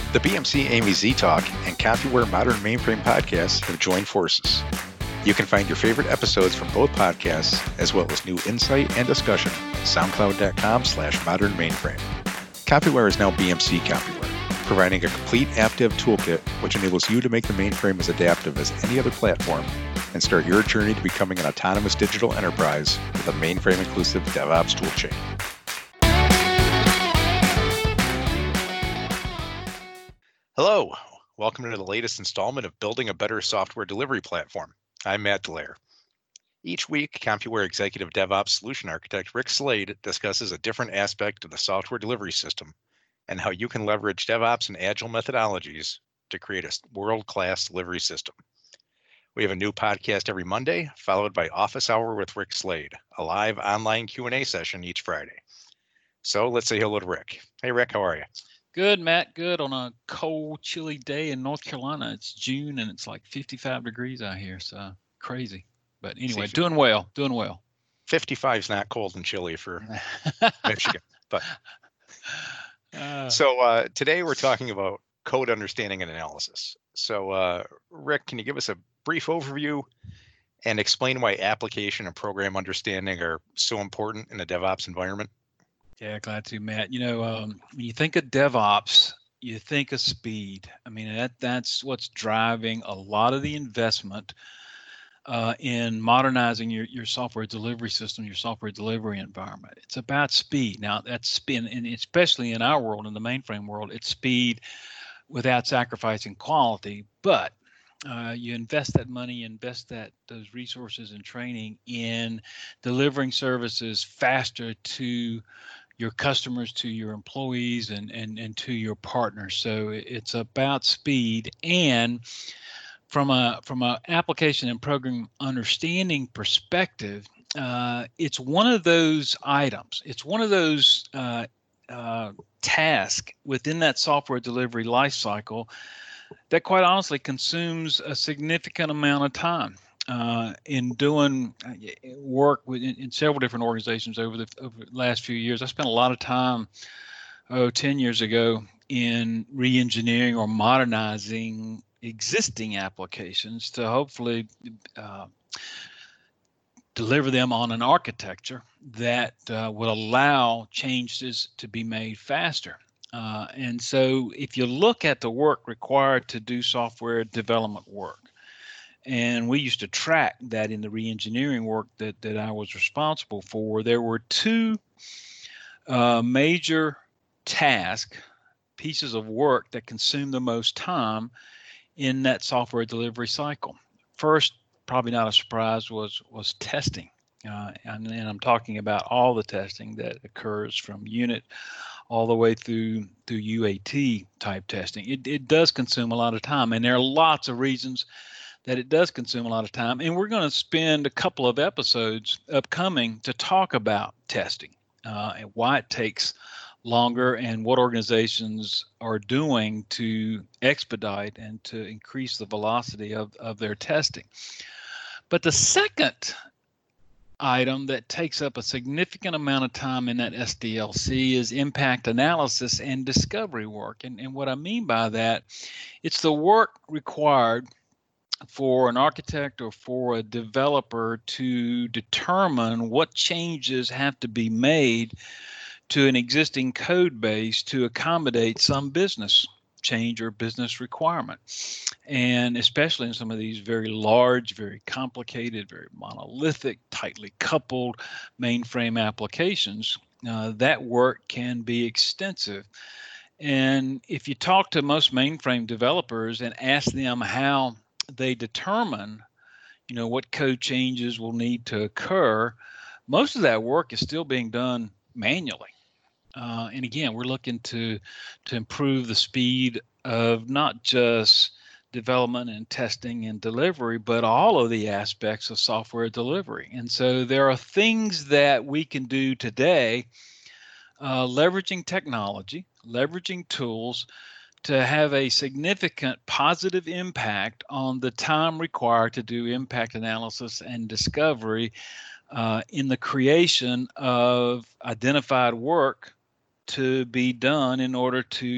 The BMC AMZ Talk and CompuWare Modern Mainframe podcasts have joined forces. You can find your favorite episodes from both podcasts, as well as new insight and discussion at soundcloud.com/modern mainframe. CompuWare is now BMC CompuWare, providing a complete app dev toolkit which enables you to make the mainframe as adaptive as any other platform and start your journey to becoming an autonomous digital enterprise with a mainframe-inclusive DevOps toolchain. Hello, welcome to the latest installment of Building a Better Software Delivery Platform. I'm Matt Delaire. Each week, CompuWare Executive DevOps Solution Architect Rick Slade discusses a different aspect of the software delivery system and how you can leverage DevOps and Agile methodologies to create a world-class delivery system. We have a new podcast every Monday, followed by Office Hour with Rick Slade, a live online Q&A session each Friday. So let's say hello to Rick. Hey, Rick, how are you? Good, Matt. Good on a cold, chilly day in North Carolina. It's June and it's like 55 degrees out here. So crazy. But anyway, doing well. 55 is not cold and chilly for Michigan. But so today we're talking about code understanding and analysis. So Rick, can you give us a brief overview and explain why application and program understanding are so important in a DevOps environment? Yeah, glad to, Matt. You know, when you think of DevOps, you think of speed. I mean, that's what's driving a lot of the investment in modernizing your software delivery system, your software delivery environment. It's about speed. Now, that's speed, and especially in our world, in the mainframe world, it's speed without sacrificing quality. But you invest that money, invest those resources and training in delivering services faster to your customers, to your employees, and to your partners. So it's about speed. And from a application and program understanding perspective, it's one of those items. It's one of those tasks within that software delivery lifecycle that quite honestly consumes a significant amount of time. In doing work in several different organizations over the last few years. I spent a lot of time 10 years ago in re-engineering or modernizing existing applications to hopefully deliver them on an architecture that will allow changes to be made faster. And so if you look at the work required to do software development work, and we used to track that in the re-engineering work that I was responsible for, there were two major pieces of work that consumed the most time in that software delivery cycle. First, probably not a surprise, was testing. And I'm talking about all the testing that occurs from unit all the way through UAT type testing. It does consume a lot of time, and there are lots of reasons that it does consume a lot of time. And we're going to spend a couple of episodes upcoming to talk about testing and why it takes longer and what organizations are doing to expedite and to increase the velocity of their testing. But the second item that takes up a significant amount of time in that SDLC is impact analysis and discovery work. And what I mean by that, it's the work required for an architect or for a developer to determine what changes have to be made to an existing code base to accommodate some business change or business requirement. And especially in some of these very large, very complicated, very monolithic, tightly coupled mainframe applications, that work can be extensive. And if you talk to most mainframe developers and ask them how they determine, what code changes will need to occur, most of that work is still being done manually. And again, we're looking to improve the speed of not just development and testing and delivery, but all of the aspects of software delivery. And so there are things that we can do today, leveraging technology, leveraging tools to have a significant positive impact on the time required to do impact analysis and discovery in the creation of identified work to be done in order to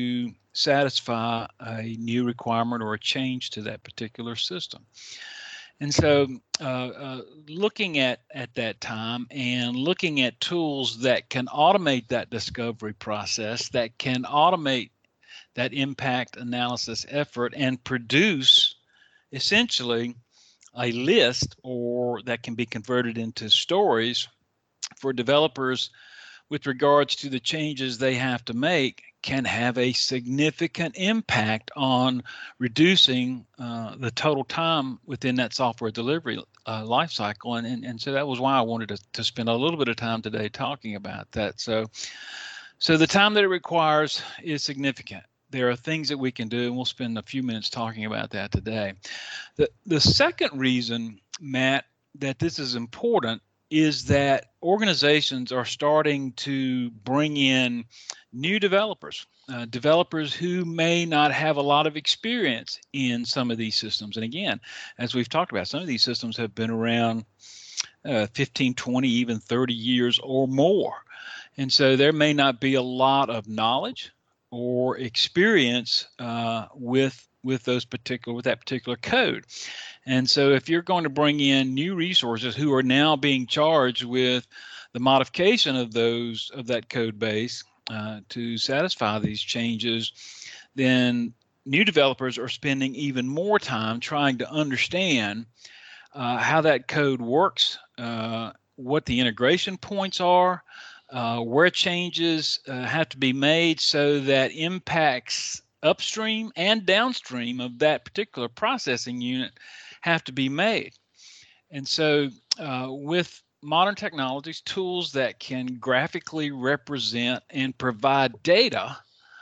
satisfy a new requirement or a change to that particular system. And so looking at that time and looking at tools that can automate that discovery process, that can automate that impact analysis effort and produce essentially a list, or that can be converted into stories for developers with regards to the changes they have to make, can have a significant impact on reducing the total time within that software delivery lifecycle. And so that was why I wanted to spend a little bit of time today talking about that. So the time that it requires is significant. There are things that we can do, and we'll spend a few minutes talking about that today. The second reason, Matt, that this is important is that organizations are starting to bring in new developers, developers who may not have a lot of experience in some of these systems. And again, as we've talked about, some of these systems have been around 15, 20, even 30 years or more. And so there may not be a lot of knowledge or experience with that particular code. And so if you're going to bring in new resources who are now being charged with the modification of that code base to satisfy these changes, then new developers are spending even more time trying to understand how that code works, what the integration points are, where changes have to be made so that impacts upstream and downstream of that particular processing unit have to be made. And so with modern technologies, tools that can graphically represent and provide data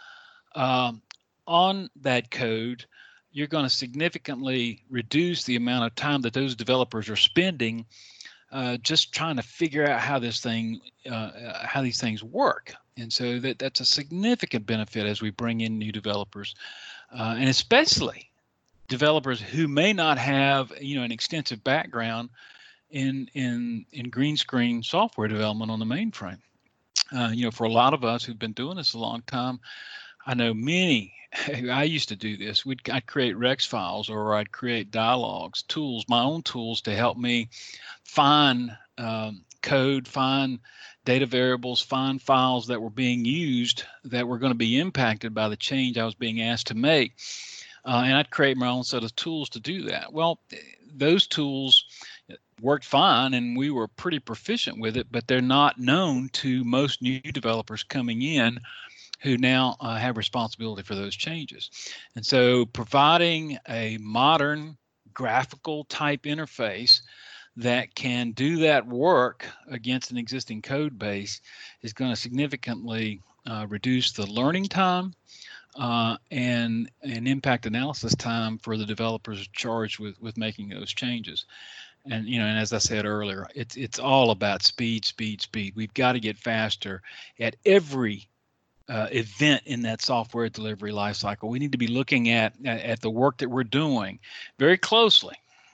on that code, you're going to significantly reduce the amount of time that those developers are spending just trying to figure out how these things work. And so that's a significant benefit as we bring in new developers, and especially developers who may not have an extensive background in green screen software development on the mainframe. For a lot of us who've been doing this a long time, I know many. I used to do this. I'd create Rex files, or I'd create dialogues, tools, my own tools to help me find code, find data variables, find files that were being used that were going to be impacted by the change I was being asked to make. And I'd create my own set of tools to do that. Well, those tools worked fine and we were pretty proficient with it, but they're not known to most new developers coming in who now have responsibility for those changes. And so providing a modern graphical type interface that can do that work against an existing code base is going to significantly reduce the learning time and impact analysis time for the developers charged with making those changes. And and as I said earlier, it's all about speed. We've got to get faster at every event in that software delivery lifecycle. We need to be looking at the work that we're doing very closely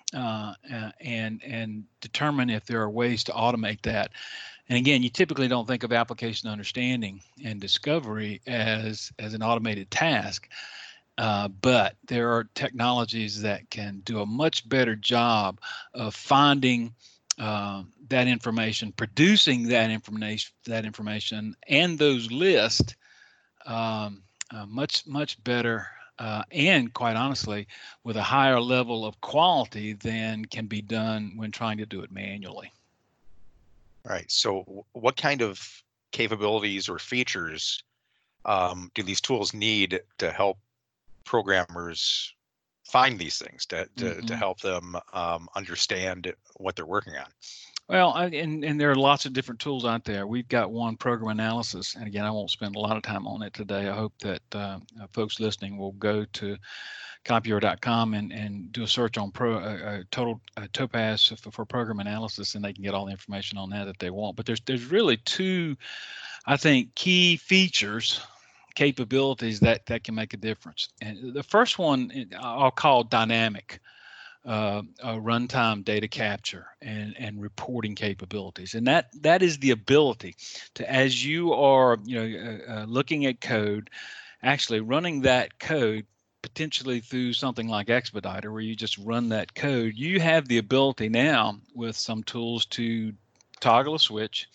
and determine if there are ways to automate that. And again, you typically don't think of application understanding and discovery as an automated task, but there are technologies that can do a much better job of finding that information, producing that information, and those lists much better, and quite honestly, with a higher level of quality than can be done when trying to do it manually. Right. So what kind of capabilities or features do these tools need to help programmers find these things, to help them understand what they're working on? Well, and there are lots of different tools out there. We've got one, program analysis, and again, I won't spend a lot of time on it today. I hope that folks listening will go to CompuHero.com and do a search on Topaz for program analysis, and they can get all the information on that they want. But there's really two, I think, key features, capabilities that can make a difference. And the first one I'll call dynamic. Runtime data capture and reporting capabilities, and that is the ability to, as you are looking at code, actually running that code potentially through something like Expediter, where you just run that code, you have the ability now with some tools to toggle a switch,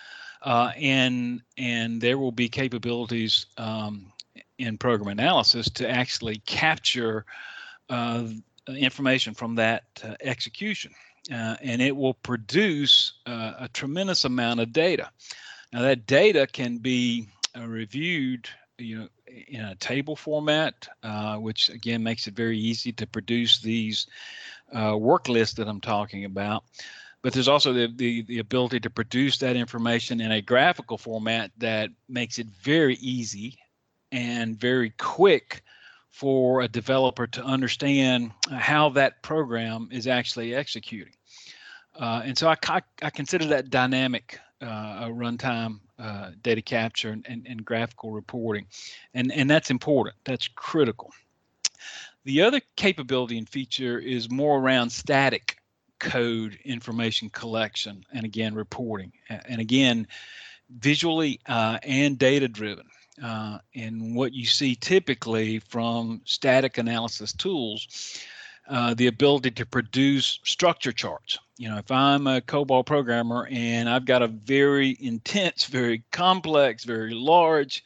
and there will be capabilities in program analysis to actually capture information from that execution, and it will produce a tremendous amount of data. Now that data can be reviewed, in a table format, which again makes it very easy to produce these work lists that I'm talking about. But there's also the ability to produce that information in a graphical format that makes it very easy and very quick for a developer to understand how that program is actually executing. And so I consider that dynamic runtime data capture and graphical reporting. And that's important. That's critical. The other capability and feature is more around static code information collection and again reporting, and again visually and data driven. And what you see typically from static analysis tools, the ability to produce structure charts. If I'm a COBOL programmer and I've got a very intense, very complex, very large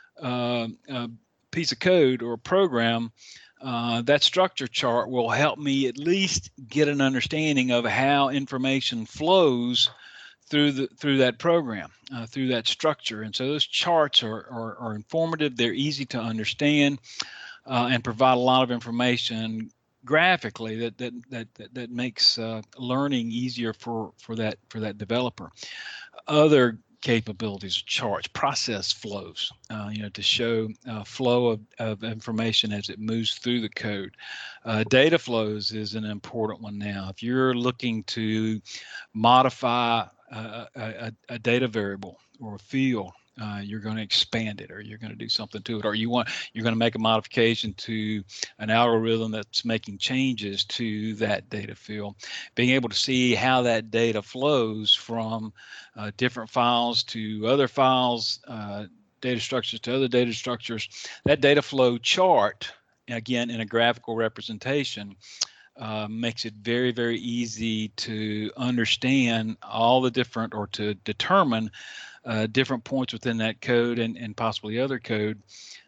piece of code or program, that structure chart will help me at least get an understanding of how information flows through that program, through that structure. And so those charts are informative. They're easy to understand and provide a lot of information graphically that makes learning easier for that developer. Other capabilities, charts, process flows, to show flow of information as it moves through the code. Data flows is an important one now. If you're looking to modify a data variable or a field, you're going to expand it, or you're going to do something to it, or you're going to make a modification to an algorithm that's making changes to that data field. Being able to see how that data flows from different files to other files, data structures to other data structures, that data flow chart, again in a graphical representation, makes it very, very easy to understand all the different, or to determine different points within that code and possibly other code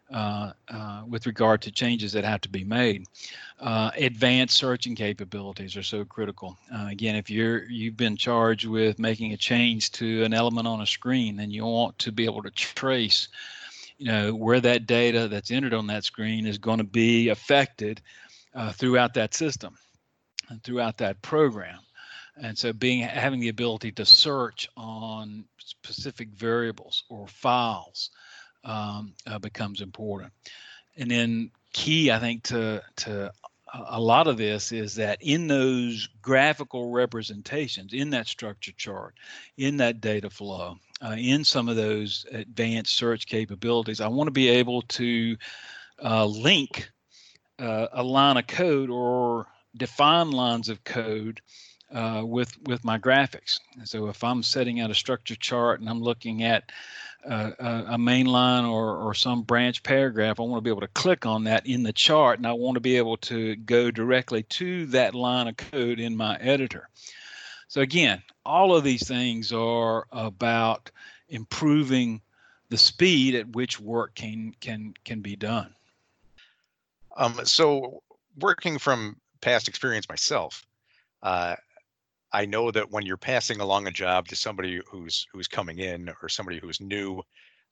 with regard to changes that have to be made. Advanced searching capabilities are so critical. Again, if you've been charged with making a change to an element on a screen, then you want to be able to trace where that data that's entered on that screen is going to be affected throughout that system and throughout that program. And so having the ability to search on specific variables or files becomes important. And then key, I think, to a lot of this is that in those graphical representations, in that structure chart, in that data flow, in some of those advanced search capabilities, I want to be able to link a line of code or define lines of code with my graphics. And so if I'm setting out a structure chart and I'm looking at a main line or some branch paragraph, I want to be able to click on that in the chart, and I want to be able to go directly to that line of code in my editor. So again, all of these things are about improving the speed at which work can be done. So working from past experience myself, I know that when you're passing along a job to somebody who's coming in, or somebody who's new,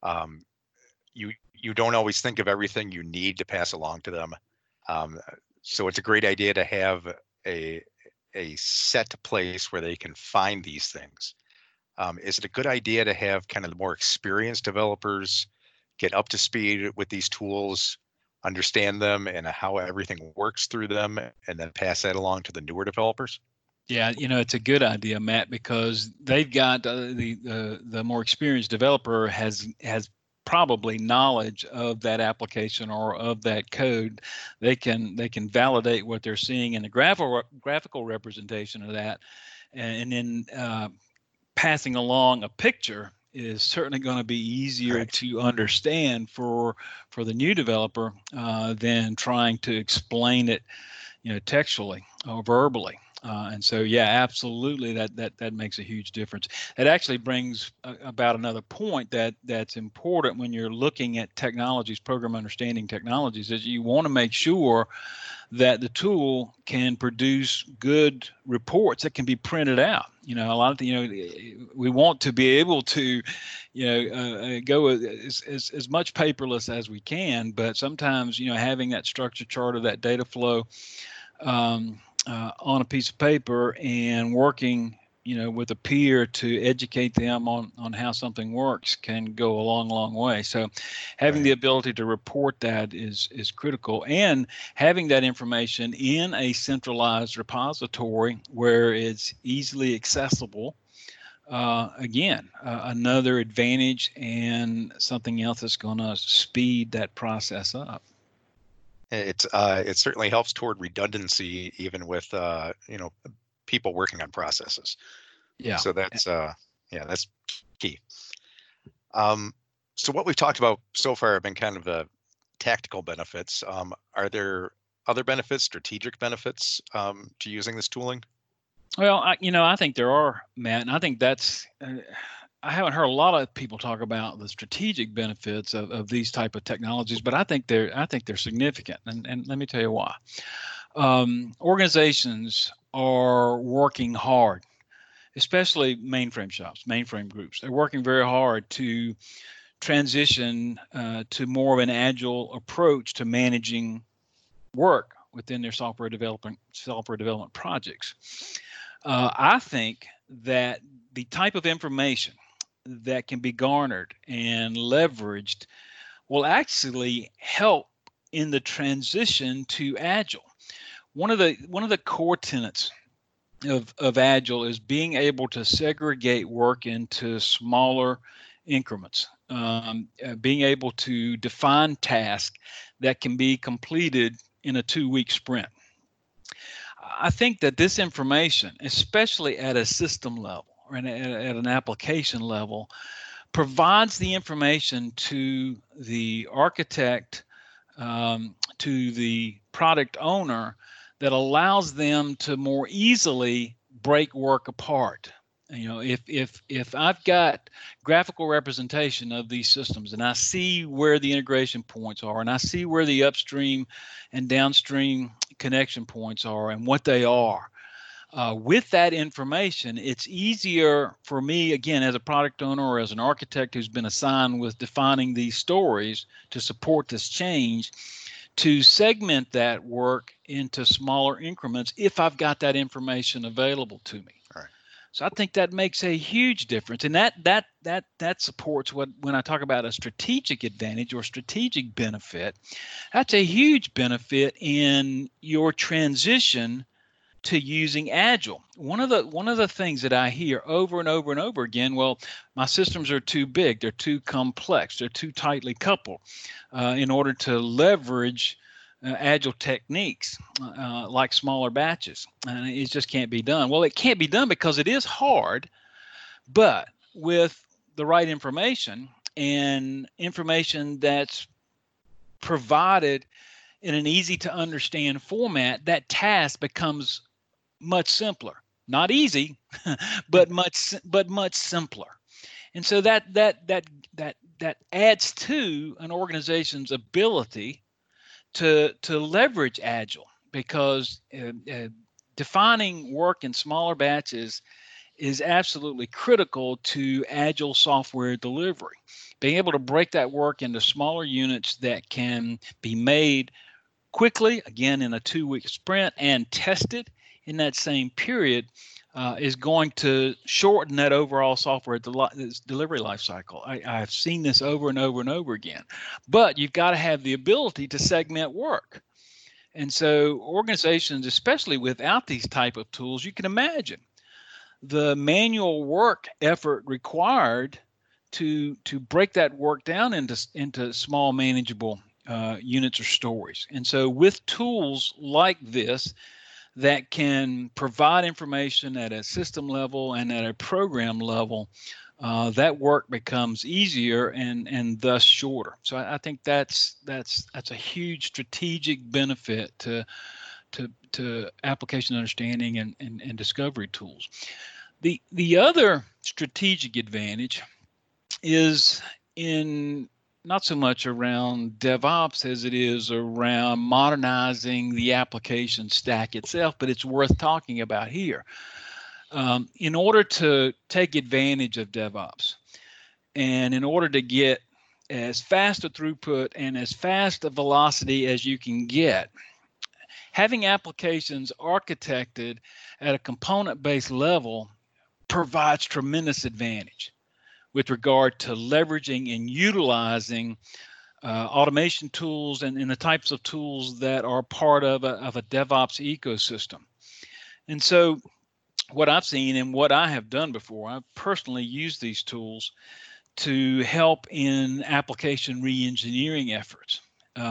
you don't always think of everything you need to pass along to them. So it's a great idea to have a set place where they can find these things. Is it a good idea to have kind of the more experienced developers get up to speed with these tools, understand them and how everything works through them, and then pass that along to the newer developers? Yeah, it's a good idea, Matt, because they've got the more experienced developer has probably knowledge of that application or of that code. They can validate what they're seeing in the graphical representation of that, and then passing along a picture is certainly going to be easier Right. to understand for the new developer than trying to explain it, textually or verbally. And so, yeah, absolutely, that makes a huge difference. It actually brings about another point that's important when you're looking at technologies, program understanding technologies, is you want to make sure that the tool can produce good reports that can be printed out. A lot of we want to be able to, go as much paperless as we can, but sometimes, having that structure chart of that data flow on a piece of paper and working, with a peer to educate them on how something works can go a long way. So having the Right. ability to report that is critical, and having that information in a centralized repository where it's easily accessible. Again, another advantage and something else that's going to speed that process up. It certainly helps toward redundancy, even with people working on processes. Yeah. So that's that's key. So what we've talked about so far have been kind of the tactical benefits. Are there other benefits, strategic benefits, to using this tooling? Well, I think there are, Matt, and I think that's. I haven't heard a lot of people talk about the strategic benefits of these type of technologies, but I think they're significant, and let me tell you why. Organizations are working hard, especially mainframe shops, mainframe groups. They're working very hard to transition to more of an agile approach to managing work within their software development projects. I think that the type of information that can be garnered and leveraged will actually help in the transition to Agile. One of the core tenets of Agile is being able to segregate work into smaller increments, being able to define tasks that can be completed in a 2-week sprint. I think that this information, especially at a system level or at an application level, provides the information to the architect, to the product owner, that allows them to more easily break work apart. If I've got graphical representation of these systems and I see where the integration points are and I see where the upstream and downstream connection points are and what they are, with that information, it's easier for me, again, as a product owner or as an architect who's been assigned with defining these stories to support this change, to segment that work into smaller increments if I've got that information available to me. All right. So I think that makes a huge difference, and that supports what, when I talk about a strategic advantage or strategic benefit, that's a huge benefit in your transition to using Agile. One of the things that I hear over and over and over again, well, my systems are too big, they're too complex, they're too tightly coupled in order to leverage Agile techniques like smaller batches. And it just can't be done. Well, it can't be done because it is hard, but with the right information and information that's provided in an easy to understand format, that task becomes much simpler. Not easy, but much simpler. And so that adds to an organization's ability to leverage Agile, because defining work in smaller batches is absolutely critical to Agile software delivery. Being able to break that work into smaller units that can be made quickly, again in a 2-week sprint, and tested in that same period is going to shorten that overall software delivery life cycle. I've seen this over and over and over again. But you've got to have the ability to segment work. And so organizations, especially without these type of tools, you can imagine the manual work effort required to break that work down into small manageable units or stories. And so with tools like this that can provide information at a system level and at a program level, that work becomes easier and thus shorter. So I think that's a huge strategic benefit to application understanding and discovery tools. The other strategic advantage is in not so much around DevOps as it is around modernizing the application stack itself, but it's worth talking about here. In order to take advantage of DevOps and in order to get as fast a throughput and as fast a velocity as you can get, having applications architected at a component-based level provides tremendous advantage with regard to leveraging and utilizing automation tools and the types of tools that are part of a DevOps ecosystem. And so what I've seen and what I have done before, I've personally used these tools to help in application re-engineering efforts.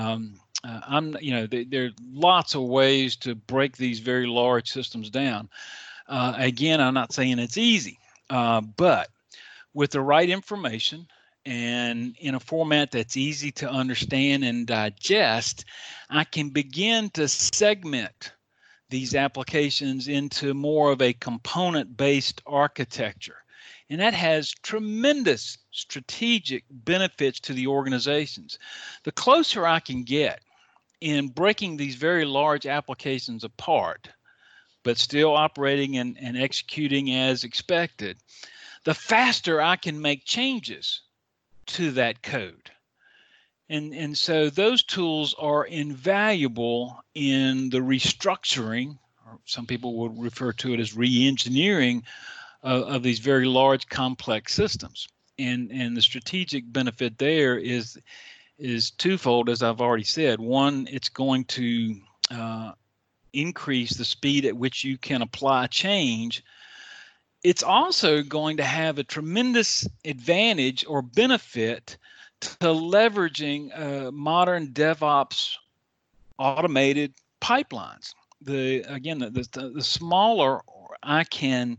There are lots of ways to break these very large systems down. Again, I'm not saying it's easy, but with the right information and in a format that's easy to understand and digest, I can begin to segment these applications into more of a component-based architecture. And that has tremendous strategic benefits to the organizations. The closer I can get in breaking these very large applications apart, but still operating and executing as expected, the faster I can make changes to that code. And so those tools are invaluable in the restructuring, or some people would refer to it as re-engineering of these very large complex systems. And the strategic benefit there is twofold, as I've already said. One, it's going to increase the speed at which you can apply change. It's also going to have a tremendous advantage or benefit to leveraging modern DevOps automated pipelines. The smaller I can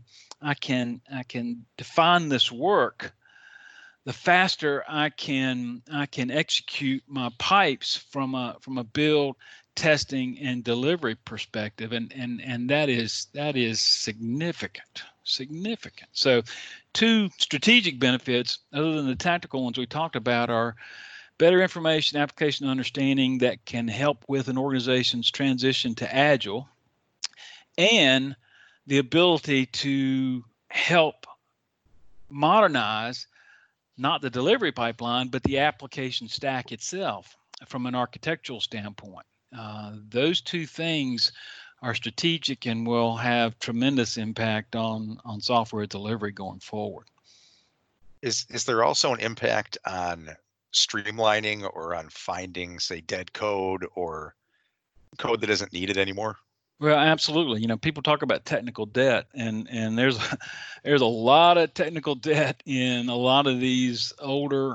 define this work, the faster I can execute my pipes from a build, testing, and delivery perspective, and that is significant. So, two strategic benefits, other than the tactical ones we talked about, are better information application understanding that can help with an organization's transition to Agile, and the ability to help modernize not the delivery pipeline, but the application stack itself from an architectural standpoint. Those two things are strategic and will have tremendous impact on software delivery going forward. Is there also an impact on streamlining or on finding, say, dead code or code that isn't needed anymore? Well, absolutely. People talk about technical debt, and there's a lot of technical debt in a lot of these older,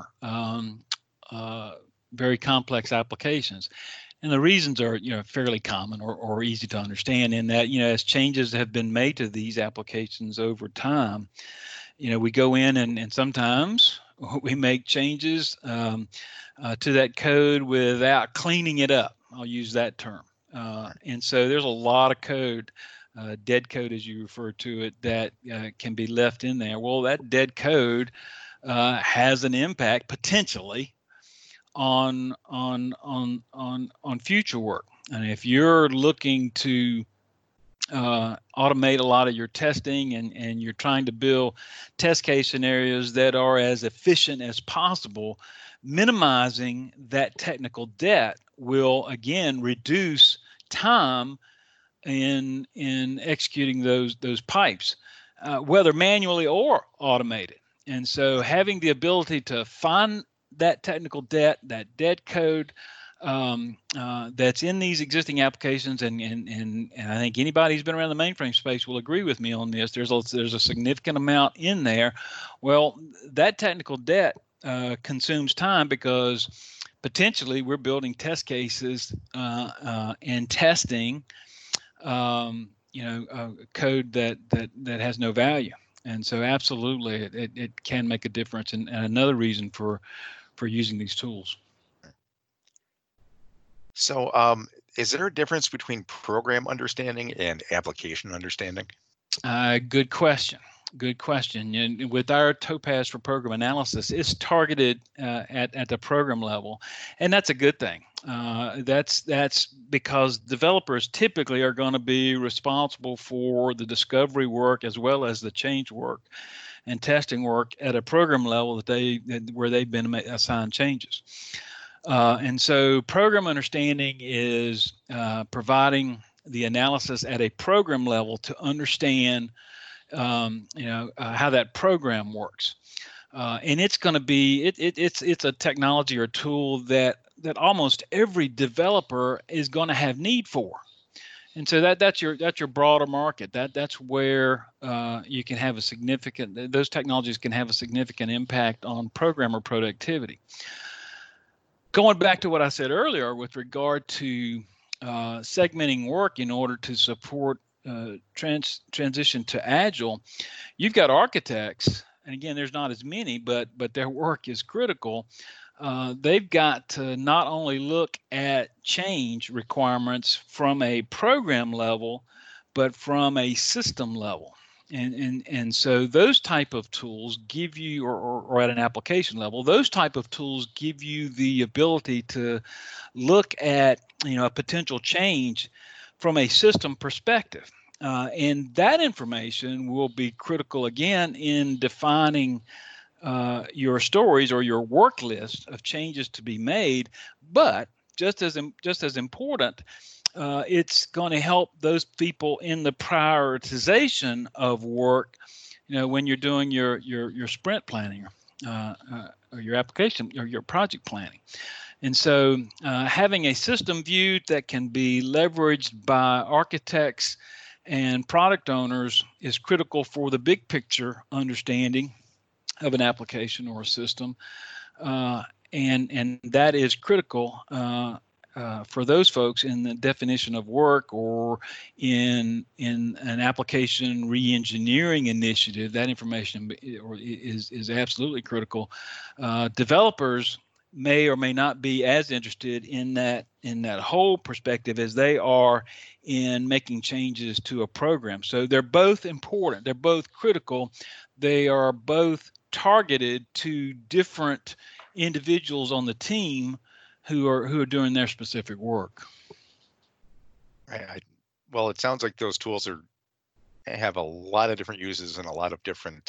very complex applications. And the reasons are, fairly common or easy to understand in that, as changes have been made to these applications over time, we go in and sometimes we make changes to that code without cleaning it up. I'll use that term. And so there's a lot of code, dead code as you refer to it, that can be left in there. Well, that dead code has an impact potentially on future work. And if you're looking to automate a lot of your testing and you're trying to build test case scenarios that are as efficient as possible, minimizing that technical debt will again reduce time in executing those pipes, whether manually or automated. And so having the ability to find that technical debt, that dead code that's in these existing applications, and I think anybody who's been around the mainframe space will agree with me on this. There's a significant amount in there. Well, that technical debt consumes time because potentially we're building test cases and testing code that has no value. And so absolutely it can make a difference, and another reason for using these tools. So is there a difference between program understanding and application understanding? Good question. Good question. And with our Topaz for program analysis, it's targeted at the program level, and that's a good thing. That's because developers typically are going to be responsible for the discovery work as well as the change work and testing work at a program level where they've been assigned changes. And so program understanding is providing the analysis at a program level to understand how that program works. And it's going to be it's a technology or tool that almost every developer is going to have need for. And so that's your broader market. That's where you can have those technologies can have a significant impact on programmer productivity. Going back to what I said earlier with regard to segmenting work in order to support transition to Agile, you've got architects, and again, there's not as many, but their work is critical. They've got to not only look at change requirements from a program level, but from a system level. And so those type of tools give you, or at an application level, those type of tools give you the ability to look at a potential change from a system perspective. And that information will be critical again in defining your stories or your work list of changes to be made. But just as important, it's going to help those people in the prioritization of work. When you're doing your sprint planning or your application or your project planning. And so having a system view that can be leveraged by architects and product owners is critical for the big picture understanding of an application or a system. And that is critical for those folks in the definition of work or in an application re-engineering initiative. That information is absolutely critical. Developers may or may not be as interested in that whole perspective as they are in making changes to a program. So they're both important. They're both critical. They are both targeted to different individuals on the team who are doing their specific work. Right. Well, it sounds like those tools have a lot of different uses and a lot of different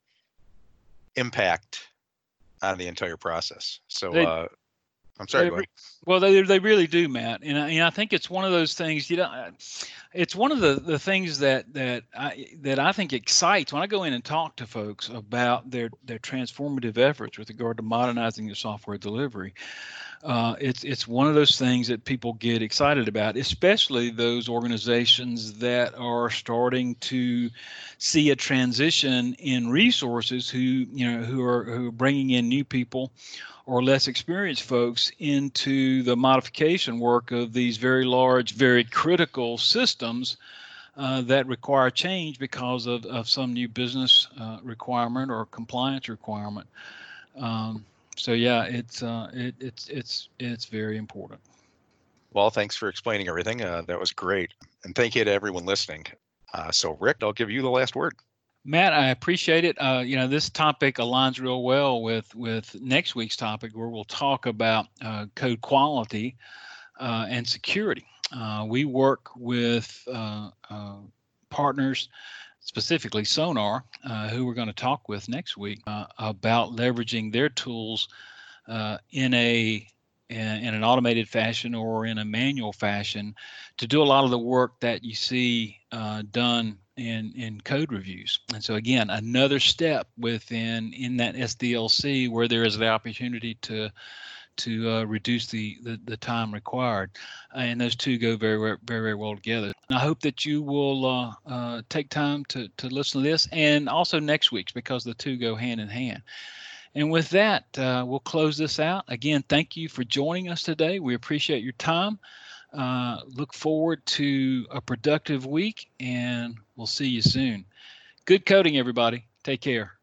impact on the entire process. So I'm sorry. Go ahead. Well, they really do, Matt, and I think it's one of those things. It's one of the things that I think excites when I go in and talk to folks about their transformative efforts with regard to modernizing their software delivery. It's one of those things that people get excited about, especially those organizations that are starting to see a transition in resources who are bringing in new people or less experienced folks into the modification work of these very large, very critical systems that require change because of some new business requirement or compliance requirement. So yeah, it's very important. Well, thanks for explaining everything. That was great, and thank you to everyone listening. So, Rick, I'll give you the last word. Matt, I appreciate it. This topic aligns real well with next week's topic, where we'll talk about code quality and security. We work with partners, specifically Sonar, who we're going to talk with next week about leveraging their tools in an automated fashion or in a manual fashion to do a lot of the work that you see done in code reviews. And so again, another step in that SDLC where there is the opportunity to reduce the time required, and those two go very, very, very well together. And I hope that you will take time to listen to this, and also next week's, because the two go hand in hand. And with that, we'll close this out. Again, thank you for joining us today. We appreciate your time. Look forward to a productive week, and we'll see you soon. Good coding, everybody. Take care.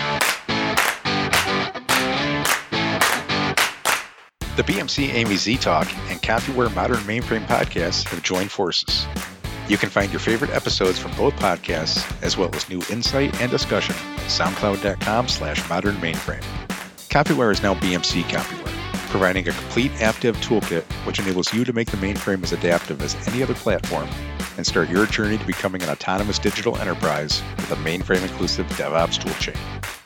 The BMC Amy Z Talk and CompuWare Modern Mainframe podcasts have joined forces. You can find your favorite episodes from both podcasts, as well as new insight and discussion at soundcloud.com/modernmainframe. CompuWare is now BMC CompuWare, providing a complete app dev toolkit which enables you to make the mainframe as adaptive as any other platform and start your journey to becoming an autonomous digital enterprise with a mainframe-inclusive DevOps toolchain.